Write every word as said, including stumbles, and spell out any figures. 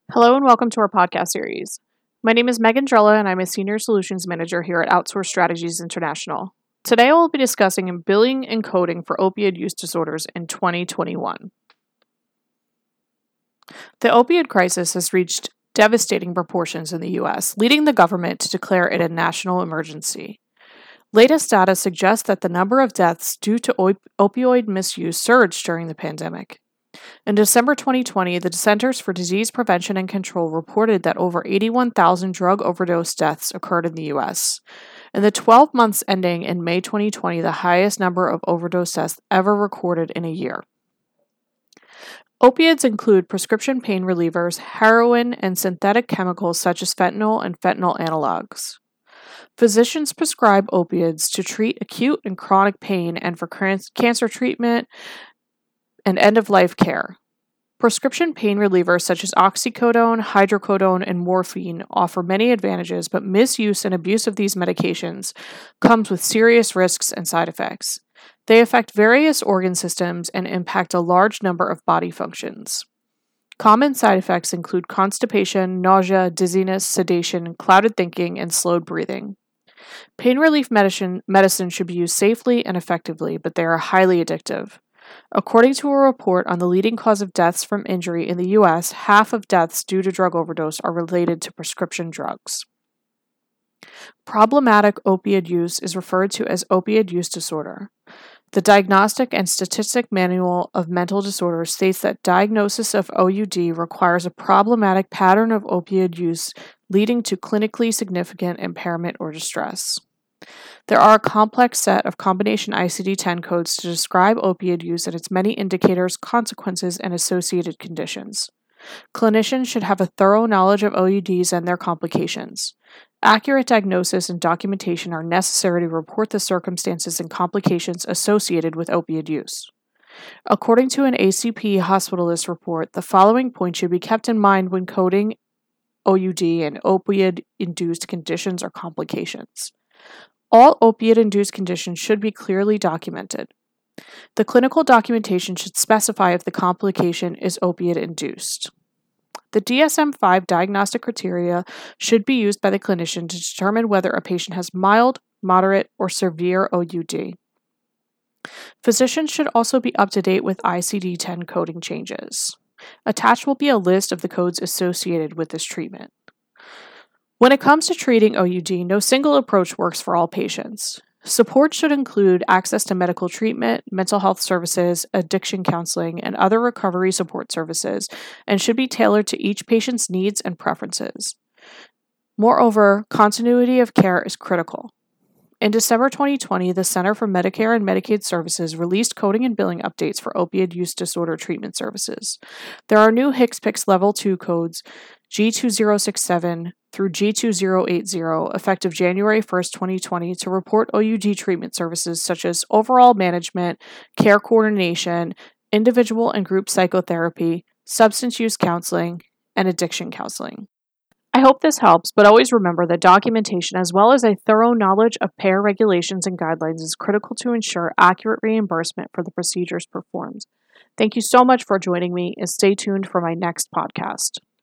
Hello and welcome to our podcast series. My name is Megan Drella and I'm a Senior Solutions Manager here at Outsource Strategies International. Today I will be discussing billing and coding for opioid use disorders in twenty twenty-one. The opioid crisis has reached devastating proportions in the U S, leading the government to declare it a national emergency. Latest data suggests that the number of deaths due to op- opioid misuse surged during the pandemic. In December twenty twenty, the Centers for Disease Prevention and Control reported that over eighty-one thousand drug overdose deaths occurred in the U S. In the twelve months ending in May twenty twenty, the highest number of overdose deaths ever recorded in a year. Opiates include prescription pain relievers, heroin, and synthetic chemicals such as fentanyl and fentanyl analogs. Physicians prescribe opiates to treat acute and chronic pain and for cancer treatment and end-of-life care. Prescription pain relievers such as oxycodone, hydrocodone, and morphine offer many advantages, but misuse and abuse of these medications comes with serious risks and side effects. They affect various organ systems and impact a large number of body functions. Common side effects include constipation, nausea, dizziness, sedation, clouded thinking, and slowed breathing. Pain relief medicine, medicine should be used safely and effectively, but they are highly addictive. According to a report on the leading cause of deaths from injury in the U S, half of deaths due to drug overdose are related to prescription drugs. Problematic opioid use is referred to as opioid use disorder. The Diagnostic and Statistic Manual of Mental Disorders states that diagnosis of O U D requires a problematic pattern of opioid use leading to clinically significant impairment or distress. There are a complex set of combination I C D ten codes to describe opioid use and its many indicators, consequences, and associated conditions. Clinicians should have a thorough knowledge of O U Ds and their complications. Accurate diagnosis and documentation are necessary to report the circumstances and complications associated with opioid use. According to an A C P hospitalist report, the following points should be kept in mind when coding O U D and opioid-induced conditions or complications. All opiate-induced conditions should be clearly documented. The clinical documentation should specify if the complication is opiate-induced. The D S M five diagnostic criteria should be used by the clinician to determine whether a patient has mild, moderate, or severe O U D. Physicians should also be up to date with I C D ten coding changes. Attached will be a list of the codes associated with this treatment. When it comes to treating O U D, no single approach works for all patients. Support should include access to medical treatment, mental health services, addiction counseling, and other recovery support services, and should be tailored to each patient's needs and preferences. Moreover, continuity of care is critical. In December twenty twenty, the Center for Medicare and Medicaid Services released coding and billing updates for opioid use disorder treatment services. There are new HCPCS Level two codes G two zero six seven through G two zero eight zero, effective January first, twenty twenty, to report O U D treatment services such as overall management, care coordination, individual and group psychotherapy, substance use counseling, and addiction counseling. I hope this helps, but always remember that documentation as well as a thorough knowledge of payer regulations and guidelines is critical to ensure accurate reimbursement for the procedures performed. Thank you so much for joining me, and stay tuned for my next podcast.